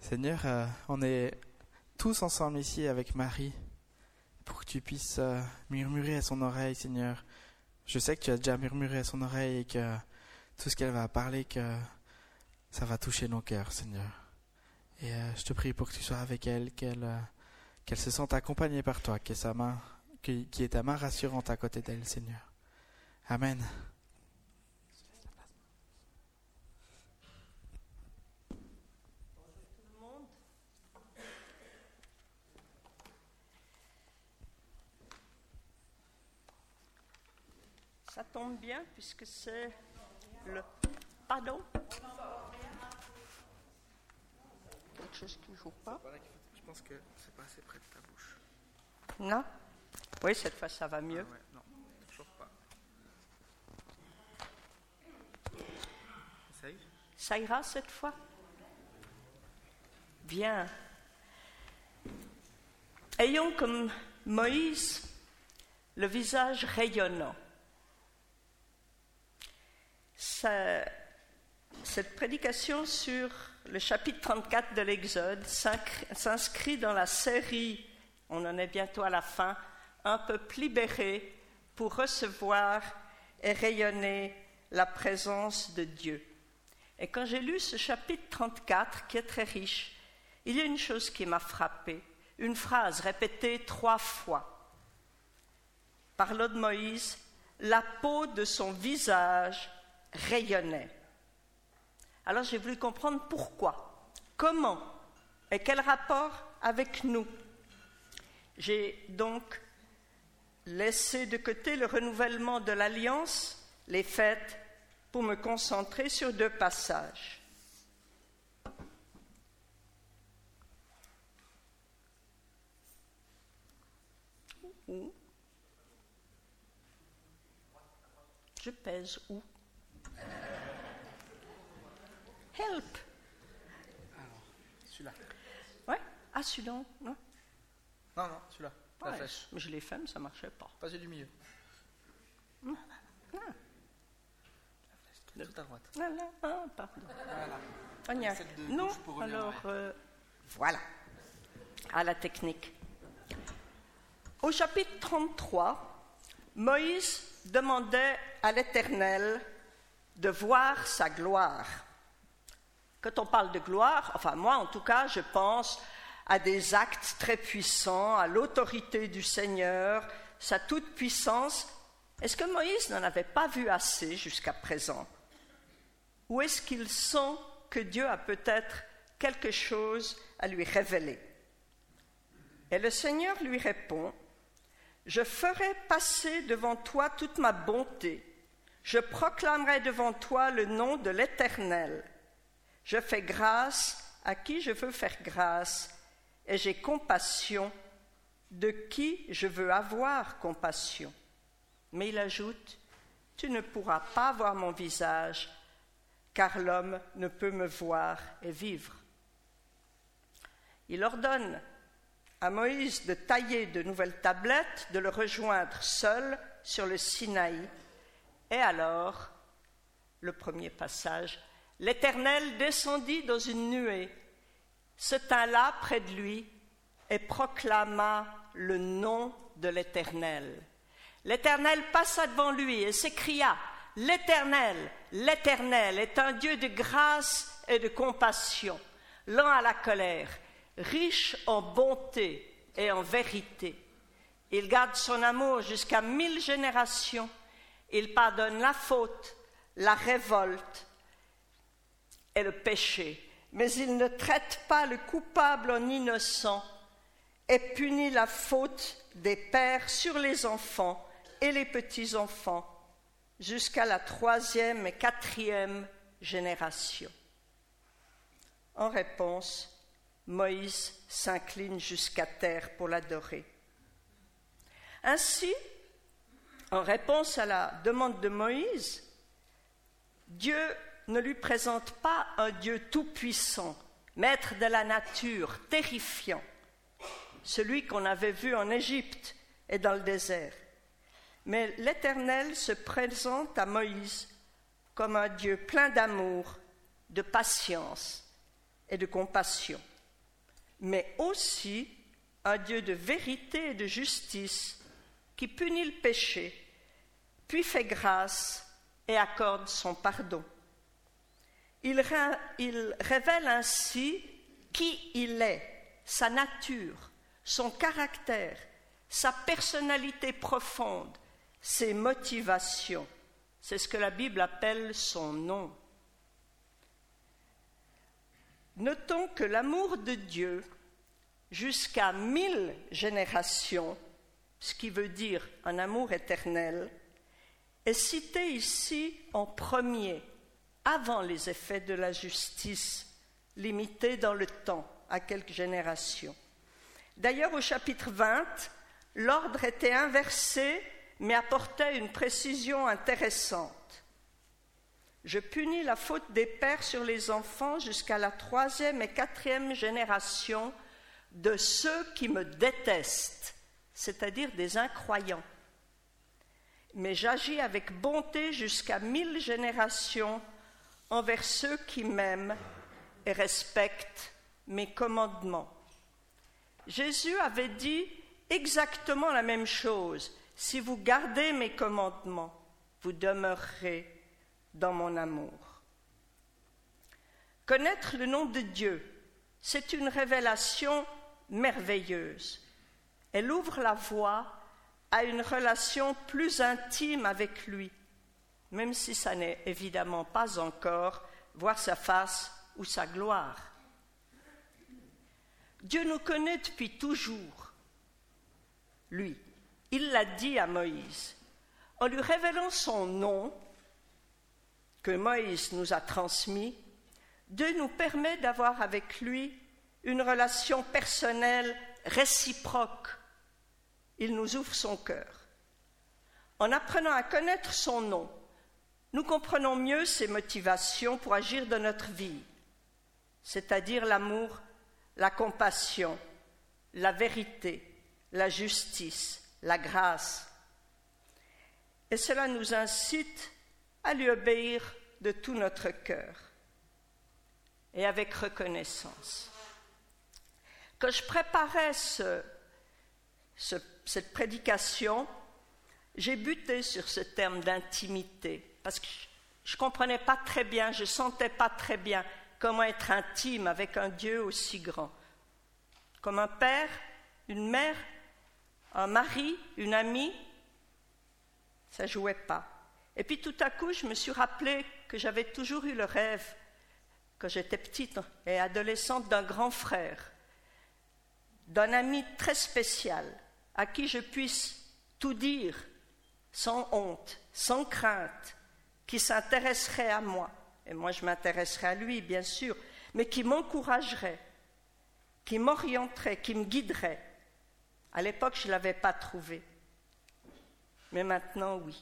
Seigneur, on est tous ensemble ici avec Marie pour que tu puisses murmurer à son oreille, Seigneur. Je sais que tu as déjà murmuré à son oreille et que tout ce qu'elle va parler, que ça va toucher nos cœurs, Seigneur. Et je te prie pour que tu sois avec elle, qu'elle se sente accompagnée par toi, qu'il y ait ta main rassurante à côté d'elle, Seigneur. Amen. Ça tombe bien puisque c'est le... Pardon ? Quelque chose qui ne joue pas ? Je pense que c'est pas assez près de ta bouche. Non ? Oui, cette fois ça va mieux. Ah ouais, non, toujours pas. Ça y est ? Ça ira cette fois ? Bien. Ayons comme Moïse le visage rayonnant. Cette prédication sur le chapitre 34 de l'Exode s'inscrit dans la série, on en est bientôt à la fin, un peuple libéré pour recevoir et rayonner la présence de Dieu. Et quand j'ai lu ce chapitre 34, qui est très riche, il y a une chose qui m'a frappée, une phrase répétée 3 fois. Parlant de Moïse, la peau de son visage rayonnait. Alors j'ai voulu comprendre pourquoi, comment et quel rapport avec nous. J'ai donc laissé de côté le renouvellement de l'alliance, les fêtes, pour me concentrer sur 2 passages. Où ? Je pèse où ? Help. Alors, celui-là. Ouais. Ah, celui-là, non ? Non, celui-là. La Ouais, flèche. mais je l'ai fait, mais ça ne marchait pas. Pas celui du milieu. Non. La flèche qui est tout à droite. Voilà. Ah, pardon. Voilà. On y a... Celle de Non, gauche pour revenir en alors, voilà. À la technique. Au chapitre 33, Moïse demandait à l'Éternel de voir sa gloire. Quand on parle de gloire, enfin moi en tout cas, je pense à des actes très puissants, à l'autorité du Seigneur, sa toute-puissance. Est-ce que Moïse n'en avait pas vu assez jusqu'à présent ? Ou est-ce qu'il sent que Dieu a peut-être quelque chose à lui révéler ? Et le Seigneur lui répond : je ferai passer devant toi toute ma bonté. Je proclamerai devant toi le nom de l'Éternel. Je fais grâce à qui je veux faire grâce, et j'ai compassion de qui je veux avoir compassion. Mais il ajoute : tu ne pourras pas voir mon visage, car l'homme ne peut me voir et vivre. Il ordonne à Moïse de tailler de nouvelles tablettes, de le rejoindre seul sur le Sinaï. Et alors, le premier passage, l'Éternel descendit dans une nuée, se tint là près de lui et proclama le nom de l'Éternel. L'Éternel passa devant lui et s'écria : l'Éternel, l'Éternel est un Dieu de grâce et de compassion, lent à la colère, riche en bonté et en vérité. Il garde son amour jusqu'à 1000 générations. Il pardonne la faute, la révolte et le péché. Mais il ne traite pas le coupable en innocent et punit la faute des pères sur les enfants et les petits-enfants jusqu'à la 3e et 4e génération. En réponse, Moïse s'incline jusqu'à terre pour l'adorer. Ainsi, en réponse à la demande de Moïse, Dieu ne lui présente pas un Dieu tout-puissant, maître de la nature, terrifiant, celui qu'on avait vu en Égypte et dans le désert. Mais l'Éternel se présente à Moïse comme un Dieu plein d'amour, de patience et de compassion. mais aussi un Dieu de vérité et de justice qui punit le péché, puis fait grâce et accorde son pardon. Il révèle ainsi qui il est, sa nature, son caractère, sa personnalité profonde, ses motivations. C'est ce que la Bible appelle son nom. Notons que l'amour de Dieu, jusqu'à 1000 générations, ce qui veut dire un amour éternel, est cité ici en premier, avant les effets de la justice, limités dans le temps à quelques générations. D'ailleurs, au chapitre 20, l'ordre était inversé, mais apportait une précision intéressante. Je punis la faute des pères sur les enfants jusqu'à la 3e et 4e génération de ceux qui me détestent, c'est-à-dire des incroyants. Mais j'agis avec bonté jusqu'à 1000 générations envers ceux qui m'aiment et respectent mes commandements. Jésus avait dit exactement la même chose. Si vous gardez mes commandements, vous demeurerez dans mon amour. Connaître le nom de Dieu, c'est une révélation merveilleuse. Elle ouvre la voie à une relation plus intime avec lui, même si ça n'est évidemment pas encore voir sa face ou sa gloire. Dieu nous connaît depuis toujours, lui. Il l'a dit à Moïse. En lui révélant son nom, que Moïse nous a transmis, Dieu nous permet d'avoir avec lui une relation personnelle réciproque. Il nous ouvre son cœur. En apprenant à connaître son nom, nous comprenons mieux ses motivations pour agir dans notre vie, c'est-à-dire l'amour, la compassion, la vérité, la justice, la grâce. Et cela nous incite à lui obéir de tout notre cœur et avec reconnaissance. Quand je préparais cette prédication, j'ai buté sur ce terme d'intimité parce que je ne comprenais pas très bien, je ne sentais pas très bien comment être intime avec un Dieu aussi grand. Comme un père, une mère, un mari, une amie, ça ne jouait pas. Et puis tout à coup, je me suis rappelé que j'avais toujours eu le rêve, quand j'étais petite et adolescente, d'un grand frère, d'un ami très spécial, à qui je puisse tout dire, sans honte, sans crainte, qui s'intéresserait à moi. Et moi, je m'intéresserais à lui, bien sûr, mais qui m'encouragerait, qui m'orienterait, qui me guiderait. À l'époque, je ne l'avais pas trouvé. Mais maintenant, oui.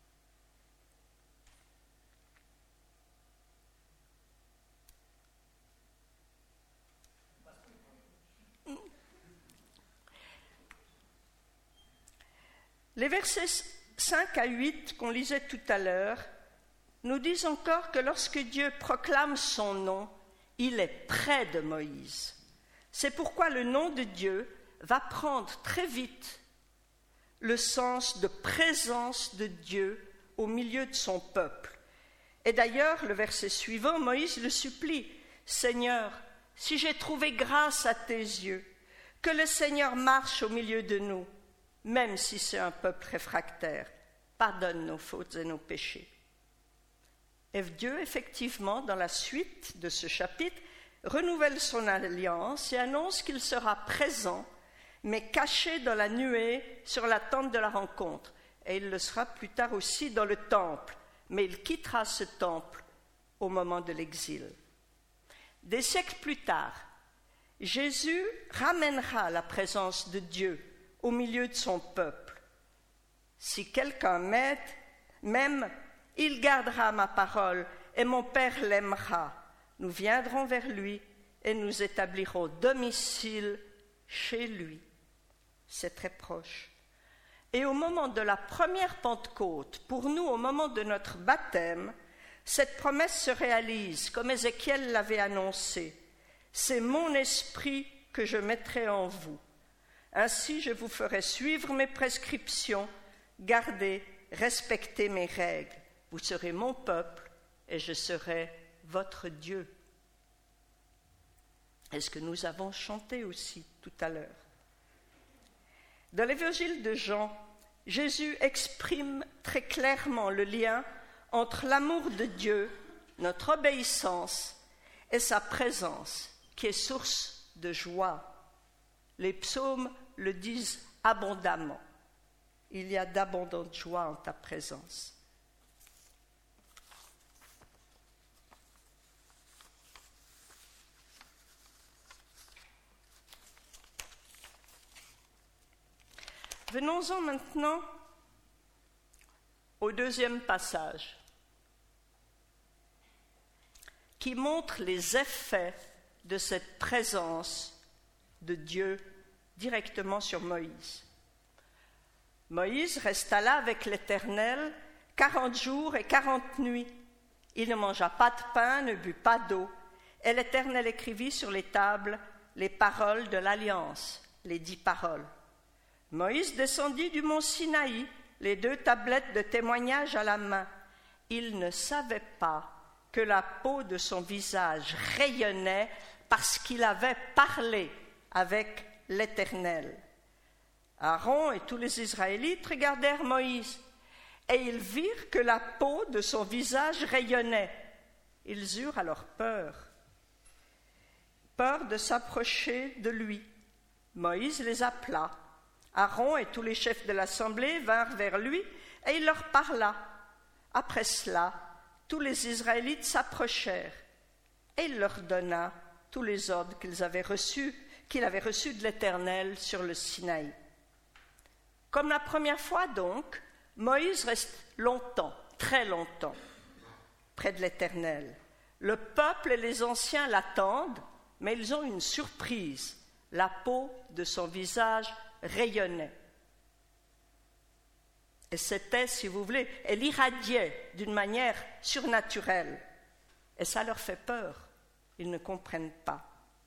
Les versets 5 à 8 qu'on lisait tout à l'heure nous disent encore que lorsque Dieu proclame son nom, il est près de Moïse. C'est pourquoi le nom de Dieu va prendre très vite le sens de présence de Dieu au milieu de son peuple. Et d'ailleurs, le verset suivant, Moïse le supplie, « Seigneur, si j'ai trouvé grâce à tes yeux, que le Seigneur marche au milieu de nous, même si c'est un peuple réfractaire, pardonne nos fautes et nos péchés. » Et Dieu, effectivement, dans la suite de ce chapitre, renouvelle son alliance et annonce qu'il sera présent, mais caché dans la nuée sur la tente de la rencontre. Et il le sera plus tard aussi dans le temple, mais il quittera ce temple au moment de l'exil. Des siècles plus tard, Jésus ramènera la présence de Dieu au milieu de son peuple. Si quelqu'un m'aime, il gardera ma parole et mon Père l'aimera. Nous viendrons vers lui et nous établirons domicile chez lui. C'est très proche. Et au moment de la première Pentecôte, pour nous, au moment de notre baptême, cette promesse se réalise, comme Ézéchiel l'avait annoncé. C'est mon esprit que je mettrai en vous. Ainsi je vous ferai suivre mes prescriptions, garder, respecter mes règles. Vous serez mon peuple et je serai votre Dieu. Est-ce que nous avons chanté aussi tout à l'heure? Dans l'évangile de Jean, Jésus exprime très clairement le lien entre l'amour de Dieu, notre obéissance et sa présence, qui est source de joie. Les psaumes le disent abondamment. Il y a d'abondantes joies en ta présence. Venons-en maintenant au deuxième passage qui montre les effets de cette présence de Dieu directement sur Moïse. Moïse resta là avec l'Éternel 40 jours et 40 nuits. Il ne mangea pas de pain, ne but pas d'eau. Et l'Éternel écrivit sur les tables les paroles de l'Alliance, les 10 paroles. Moïse descendit du mont Sinaï, les 2 tablettes de témoignage à la main. Il ne savait pas que la peau de son visage rayonnait parce qu'il avait parlé avec l'Éternel. Aaron et tous les Israélites regardèrent Moïse, et ils virent que la peau de son visage rayonnait. Ils eurent alors peur de s'approcher de lui. Moïse les appela. Aaron et tous les chefs de l'assemblée vinrent vers lui, et il leur parla. Après cela, tous les Israélites s'approchèrent, et il leur donna tous les ordres qu'il avait reçus de l'Éternel sur le Sinaï. Comme la première fois donc, Moïse reste longtemps, très longtemps, près de l'Éternel. Le peuple et les anciens l'attendent, mais ils ont une surprise. La peau de son visage rayonnait. Et c'était, si vous voulez, elle irradiait d'une manière surnaturelle. Et ça leur fait peur. Ils ne comprennent pas.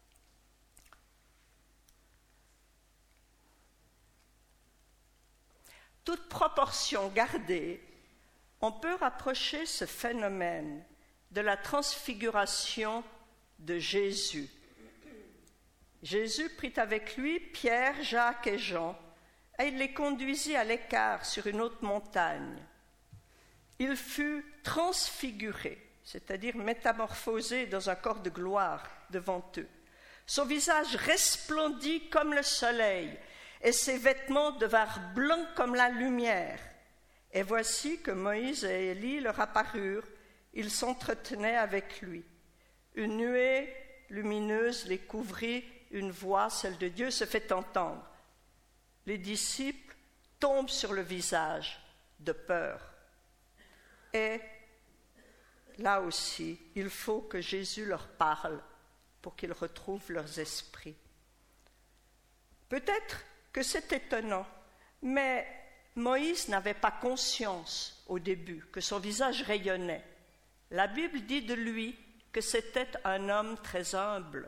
Toute proportion gardée, on peut rapprocher ce phénomène de la transfiguration de Jésus. Jésus prit avec lui Pierre, Jacques et Jean, et il les conduisit à l'écart sur une haute montagne. Il fut transfiguré, c'est-à-dire métamorphosé dans un corps de gloire devant eux. Son visage resplendit comme le soleil, et ses vêtements devinrent blancs comme la lumière. Et voici que Moïse et Élie leur apparurent, ils s'entretenaient avec lui. Une nuée lumineuse les couvrit, une voix, celle de Dieu, se fait entendre. Les disciples tombent sur le visage de peur. Et là aussi, il faut que Jésus leur parle pour qu'ils retrouvent leurs esprits. Peut-être que c'est étonnant, mais Moïse n'avait pas conscience au début que son visage rayonnait. La Bible dit de lui que c'était un homme très humble.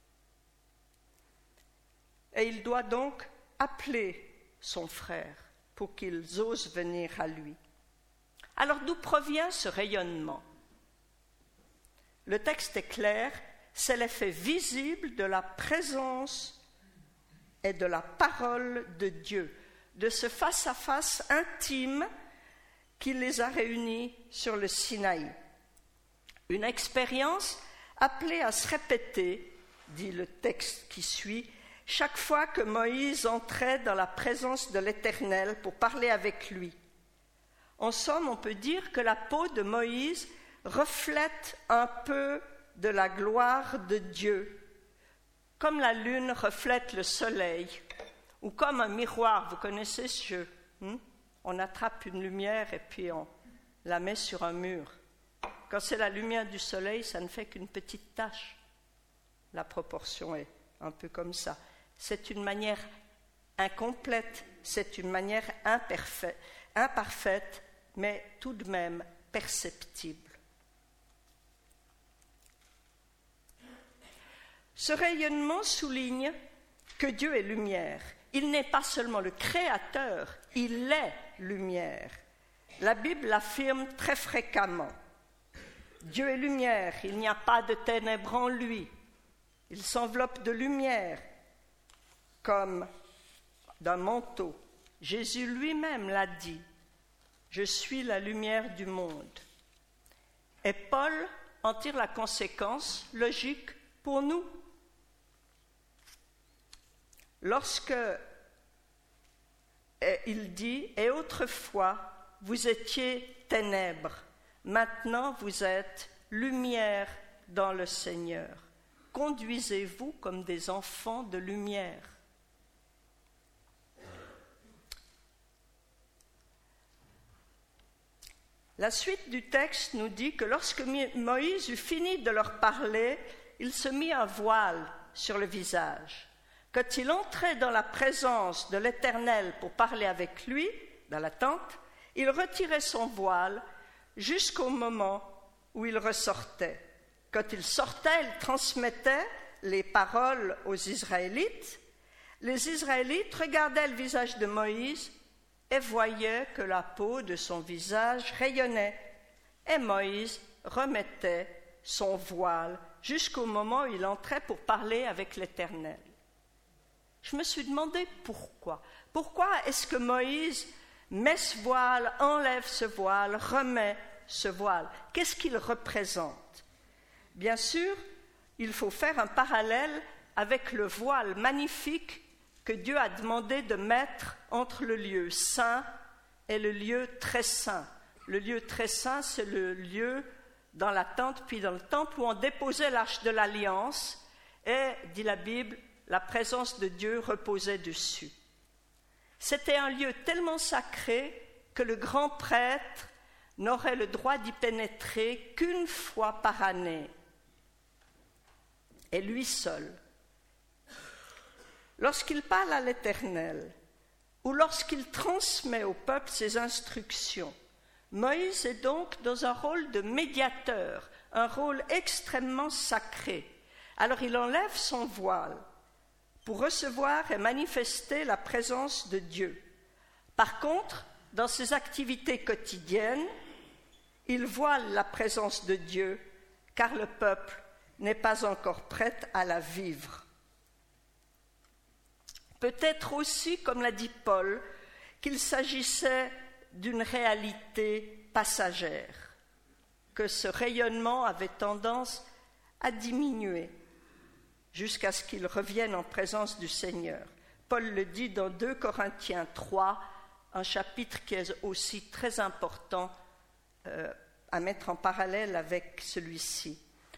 Et il doit donc appeler son frère pour qu'ils osent venir à lui. Alors d'où provient ce rayonnement? Le texte est clair, c'est l'effet visible de la présence et de la parole de Dieu, de ce face-à-face intime qui les a réunis sur le Sinaï. Une expérience appelée à se répéter, dit le texte qui suit, chaque fois que Moïse entrait dans la présence de l'Éternel pour parler avec lui. En somme, on peut dire que la peau de Moïse reflète un peu de la gloire de Dieu, comme la lune reflète le soleil, ou comme un miroir. Vous connaissez ce jeu, On attrape une lumière et puis on la met sur un mur. Quand c'est la lumière du soleil, ça ne fait qu'une petite tache. La proportion est un peu comme ça. C'est une manière incomplète, c'est une manière imparfaite, mais tout de même perceptible. Ce rayonnement souligne que Dieu est lumière. Il n'est pas seulement le créateur, il est lumière. La Bible l'affirme très fréquemment. Dieu est lumière, il n'y a pas de ténèbres en lui. Il s'enveloppe de lumière comme d'un manteau. Jésus lui-même l'a dit, « Je suis la lumière du monde ». Et Paul en tire la conséquence logique pour nous. Lorsque il dit « Et autrefois, vous étiez ténèbres, maintenant vous êtes lumière dans le Seigneur. Conduisez-vous comme des enfants de lumière. » La suite du texte nous dit que lorsque Moïse eut fini de leur parler, il se mit un voile sur le visage. Quand il entrait dans la présence de l'Éternel pour parler avec lui, dans la tente, il retirait son voile jusqu'au moment où il ressortait. Quand il sortait, il transmettait les paroles aux Israélites. Les Israélites regardaient le visage de Moïse et voyaient que la peau de son visage rayonnait. Et Moïse remettait son voile jusqu'au moment où il entrait pour parler avec l'Éternel. Je me suis demandé pourquoi. Pourquoi est-ce que Moïse met ce voile, enlève ce voile, remet ce voile? Qu'est-ce qu'il représente? Bien sûr, il faut faire un parallèle avec le voile magnifique que Dieu a demandé de mettre entre le lieu saint et le lieu très saint. Le lieu très saint, c'est le lieu dans la tente, puis dans le temple où on déposait l'arche de l'Alliance et, dit la Bible, la présence de Dieu reposait dessus. C'était un lieu tellement sacré que le grand prêtre n'aurait le droit d'y pénétrer qu'une fois par année, et lui seul. Lorsqu'il parle à l'Éternel, ou lorsqu'il transmet au peuple ses instructions, Moïse est donc dans un rôle de médiateur, un rôle extrêmement sacré. Alors il enlève son voile pour recevoir et manifester la présence de Dieu. Par contre, dans ses activités quotidiennes, il voile la présence de Dieu, car le peuple n'est pas encore prêt à la vivre. Peut-être aussi, comme l'a dit Paul, qu'il s'agissait d'une réalité passagère, que ce rayonnement avait tendance à diminuer jusqu'à ce qu'il revienne en présence du Seigneur. Paul le dit dans 2 Corinthiens 3, un chapitre qui est aussi très important à mettre en parallèle avec celui-ci.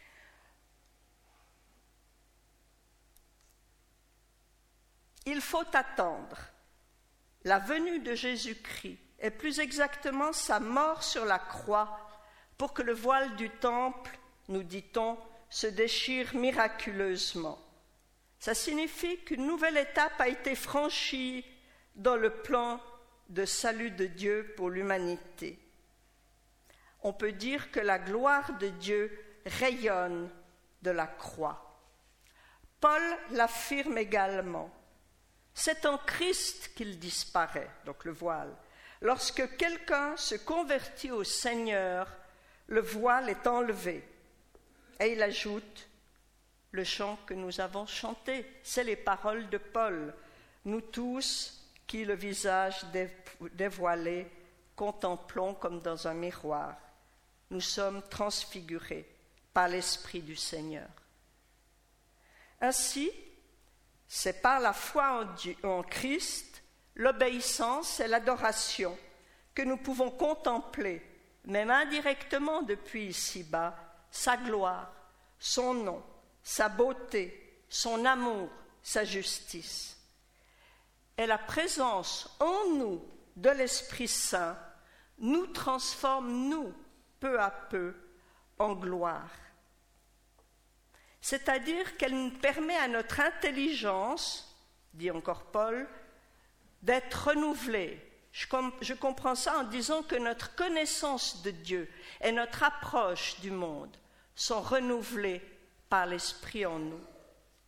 Il faut attendre la venue de Jésus-Christ, et plus exactement sa mort sur la croix, pour que le voile du temple, nous dit-on, se déchire miraculeusement. Ça signifie qu'une nouvelle étape a été franchie dans le plan de salut de Dieu pour l'humanité. On peut dire que la gloire de Dieu rayonne de la croix. Paul l'affirme également. C'est en Christ qu'il disparaît, donc le voile. Lorsque quelqu'un se convertit au Seigneur, le voile est enlevé. Et il ajoute le chant que nous avons chanté, c'est les paroles de Paul. Nous tous, qui le visage dévoilé, contemplons comme dans un miroir, nous sommes transfigurés par l'Esprit du Seigneur. Ainsi, c'est par la foi en Christ, l'obéissance et l'adoration que nous pouvons contempler, même indirectement depuis ici-bas, sa gloire, son nom, sa beauté, son amour, sa justice. Et la présence en nous de l'Esprit Saint nous transforme, nous, peu à peu, en gloire. C'est-à-dire qu'elle permet à notre intelligence, dit encore Paul, d'être renouvelée. Je comprends ça en disant que notre connaissance de Dieu et notre approche du monde sont renouvelées par l'Esprit en nous.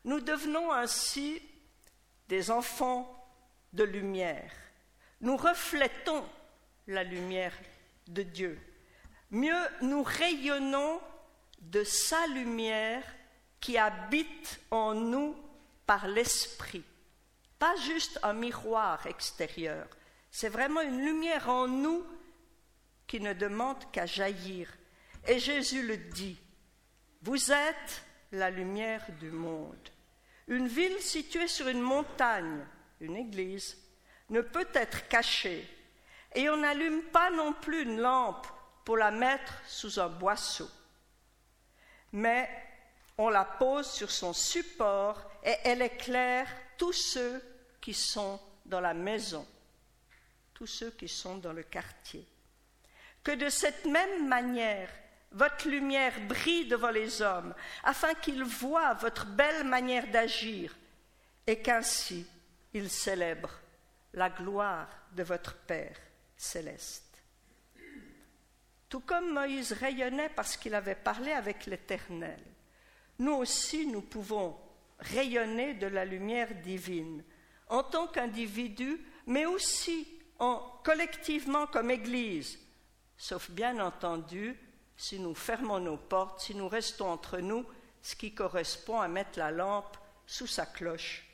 Nous devenons ainsi des enfants de lumière. Nous reflétons la lumière de Dieu. Mieux, nous rayonnons de sa lumière qui habite en nous par l'Esprit. Pas juste un miroir extérieur, c'est vraiment une lumière en nous qui ne demande qu'à jaillir. Et Jésus le dit, « Vous êtes la lumière du monde. » Une ville située sur une montagne, une église, ne peut être cachée, et on n'allume pas non plus une lampe pour la mettre sous un boisseau. Mais on la pose sur son support et elle éclaire tous ceux qui sont dans la maison, tous ceux qui sont dans le quartier. Que de cette même manière, votre lumière brille devant les hommes, afin qu'ils voient votre belle manière d'agir et qu'ainsi ils célèbrent la gloire de votre Père céleste. Tout comme Moïse rayonnait parce qu'il avait parlé avec l'Éternel, nous aussi nous pouvons rayonner de la lumière divine en tant qu'individus, mais aussi collectivement comme Église, sauf bien entendu si nous fermons nos portes, si nous restons entre nous, ce qui correspond à mettre la lampe sous sa cloche.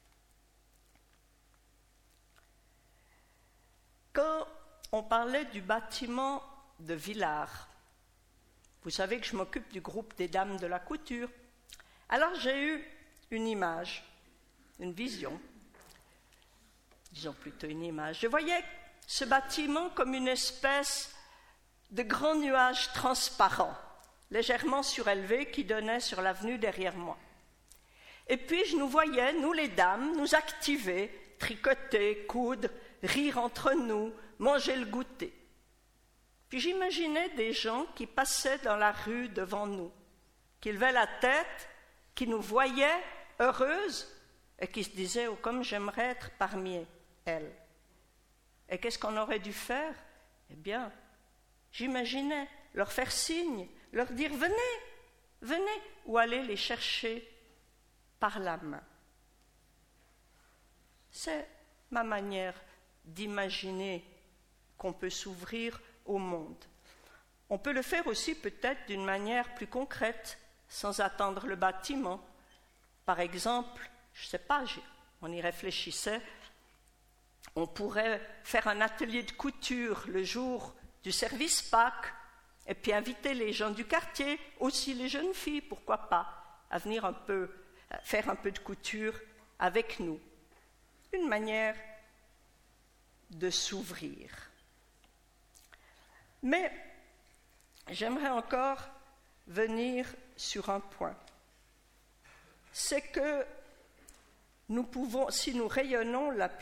Quand on parlait du bâtiment de Villars, vous savez que je m'occupe du groupe des dames de la couture. Alors j'ai eu une image, une vision, disons plutôt une image. Je voyais ce bâtiment comme une espèce de grand nuage transparent, légèrement surélevé, qui donnait sur l'avenue derrière moi. Et puis je nous voyais, nous les dames, nous activer, tricoter, coudre, rire entre nous, manger le goûter. Puis j'imaginais des gens qui passaient dans la rue devant nous, qui levaient la tête, qui nous voyaient heureuses et qui se disaient « Oh, comme j'aimerais être parmi elles ». Et qu'est-ce qu'on aurait dû faire? Eh bien, j'imaginais leur faire signe, leur dire « Venez, venez » ou aller les chercher par la main. C'est ma manière d'imaginer qu'on peut s'ouvrir au monde. On peut le faire aussi peut-être d'une manière plus concrète, sans attendre le bâtiment. Par exemple, je ne sais pas, on y réfléchissait, on pourrait faire un atelier de couture le jour du service Pâques, et puis inviter les gens du quartier, aussi les jeunes filles, pourquoi pas, à venir faire un peu de couture avec nous. Une manière de s'ouvrir. Mais j'aimerais encore venir sur un point. C'est que nous pouvons, si nous rayonnons la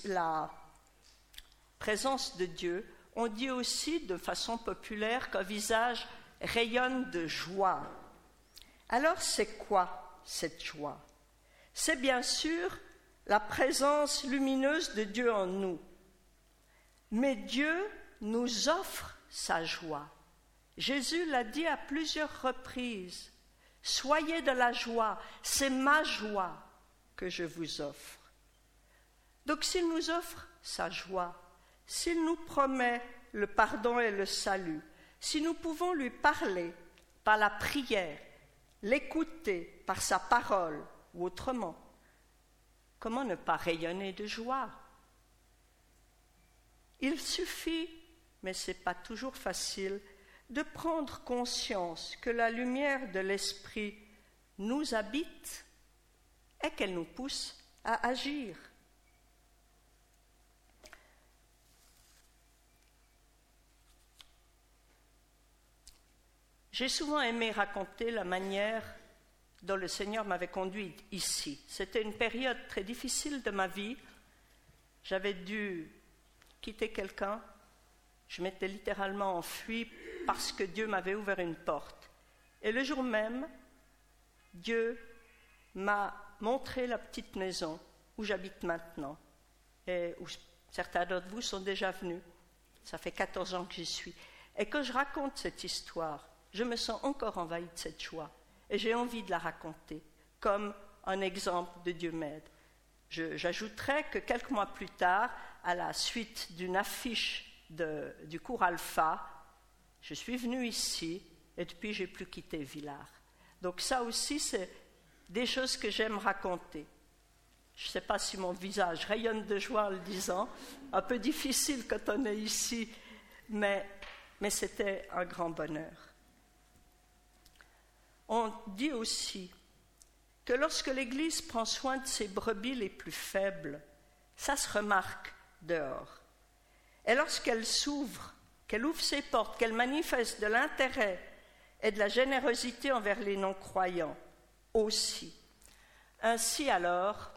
présence de Dieu, on dit aussi de façon populaire qu'un visage rayonne de joie. Alors c'est quoi cette joie? C'est bien sûr la présence lumineuse de Dieu en nous. Mais Dieu nous offre sa joie. Jésus l'a dit à plusieurs reprises. Soyez de la joie, c'est ma joie que je vous offre. Donc s'il nous offre sa joie, s'il nous promet le pardon et le salut, si nous pouvons lui parler par la prière, l'écouter par sa parole ou autrement, comment ne pas rayonner de joie? Il suffit, mais ce n'est pas toujours facile, de prendre conscience que la lumière de l'Esprit nous habite et qu'elle nous pousse à agir. J'ai souvent aimé raconter la manière dont le Seigneur m'avait conduit ici. C'était une période très difficile de ma vie. J'avais dû quitter quelqu'un. Je m'étais littéralement enfuie parce que Dieu m'avait ouvert une porte. Et le jour même, Dieu m'a montré la petite maison où j'habite maintenant et où certains d'entre vous sont déjà venus. Ça fait 14 ans que j'y suis. Et quand je raconte cette histoire, je me sens encore envahie de cette joie et j'ai envie de la raconter comme un exemple de Dieu m'aide. J'ajouterais que quelques mois plus tard, à la suite d'une affiche du cours Alpha, je suis venue ici et depuis j'ai plus quitté Villars. Donc ça aussi, c'est des choses que j'aime raconter. Je ne sais pas si mon visage rayonne de joie en le disant, un peu difficile quand on est ici, mais c'était un grand bonheur. On dit aussi que lorsque l'Église prend soin de ses brebis les plus faibles, ça se remarque dehors. Et lorsqu'elle s'ouvre, qu'elle ouvre ses portes, qu'elle manifeste de l'intérêt et de la générosité envers les non-croyants aussi. Ainsi alors,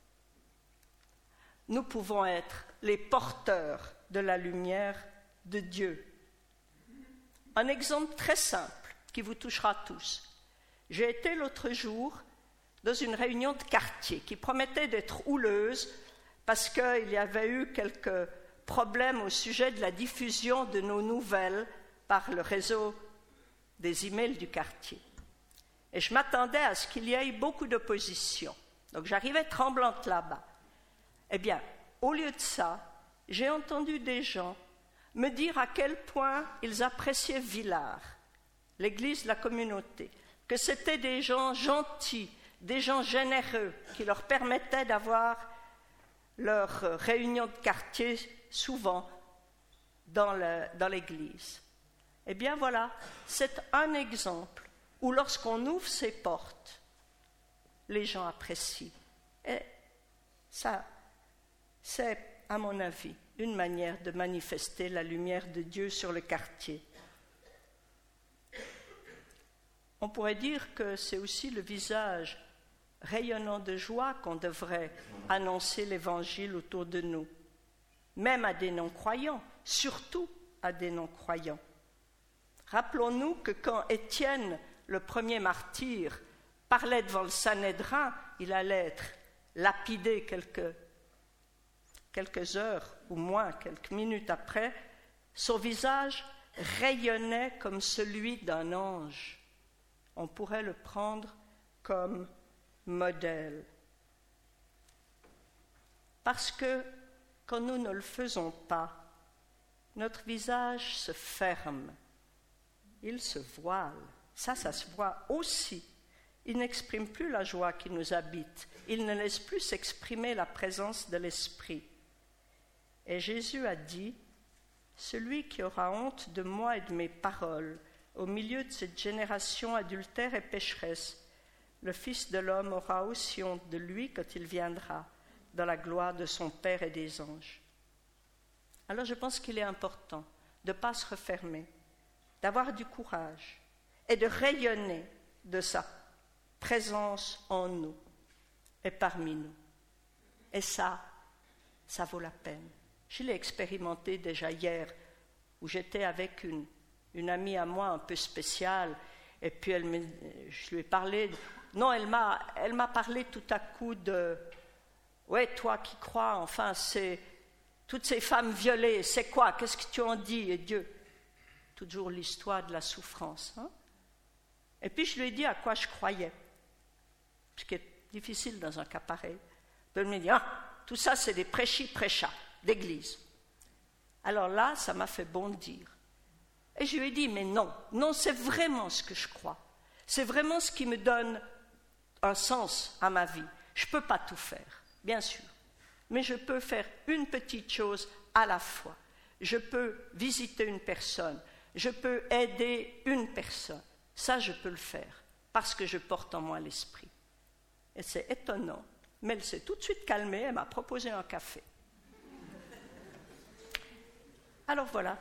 nous pouvons être les porteurs de la lumière de Dieu. Un exemple très simple qui vous touchera tous. J'ai été l'autre jour dans une réunion de quartier qui promettait d'être houleuse parce qu'il y avait eu quelques problèmes au sujet de la diffusion de nos nouvelles par le réseau des emails du quartier. Et je m'attendais à ce qu'il y ait beaucoup d'opposition. Donc j'arrivais tremblante là-bas. Eh bien, au lieu de ça, j'ai entendu des gens me dire à quel point ils appréciaient Villars, l'église de la communauté, que c'était des gens gentils, des gens généreux, qui leur permettaient d'avoir leurs réunions de quartier souvent dans l'église. Eh bien voilà, c'est un exemple où lorsqu'on ouvre ses portes, les gens apprécient. Et ça, c'est, à mon avis, une manière de manifester la lumière de Dieu sur le quartier. On pourrait dire que c'est aussi le visage rayonnant de joie qu'on devrait annoncer l'Évangile autour de nous, même à des non-croyants, surtout à des non-croyants. Rappelons-nous que quand Étienne, le premier martyr, parlait devant le Sanhédrin, il allait être lapidé quelques heures ou moins, quelques minutes après, son visage rayonnait comme celui d'un ange. On pourrait le prendre comme modèle. Parce que quand nous ne le faisons pas, notre visage se ferme, il se voile. Ça se voit aussi. Il n'exprime plus la joie qui nous habite. Il ne laisse plus s'exprimer la présence de l'Esprit. Et Jésus a dit, « Celui qui aura honte de moi et de mes paroles, au milieu de cette génération adultère et pécheresse, le Fils de l'homme aura aussi honte de lui quand il viendra, dans la gloire de son Père et des anges. » Alors je pense qu'il est important de ne pas se refermer, d'avoir du courage et de rayonner de sa présence en nous et parmi nous. Et ça vaut la peine. Je l'ai expérimenté déjà hier, où j'étais avec une amie à moi un peu spéciale, et puis je lui ai parlé, elle m'a parlé tout à coup de, ouais, toi qui crois, enfin, c'est toutes ces femmes violées, c'est quoi, qu'est-ce que tu en dis, et Dieu, toujours l'histoire de la souffrance. Hein? Et puis je lui ai dit à quoi je croyais, ce qui est difficile dans un cas pareil. Elle me dit, tout ça c'est des prêchis-prêchats d'église. Alors là, ça m'a fait bondir. Et je lui ai dit, mais non, c'est vraiment ce que je crois. C'est vraiment ce qui me donne un sens à ma vie. Je ne peux pas tout faire, bien sûr, mais je peux faire une petite chose à la fois. Je peux visiter une personne, je peux aider une personne. Ça, je peux le faire, parce que je porte en moi l'esprit. Et c'est étonnant, mais elle s'est tout de suite calmée, elle m'a proposé un café. Alors voilà,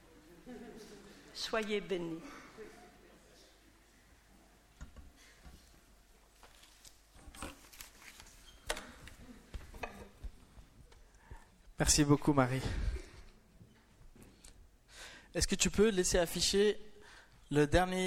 soyez bénis. Merci beaucoup, Marie. Est-ce que tu peux laisser afficher le dernier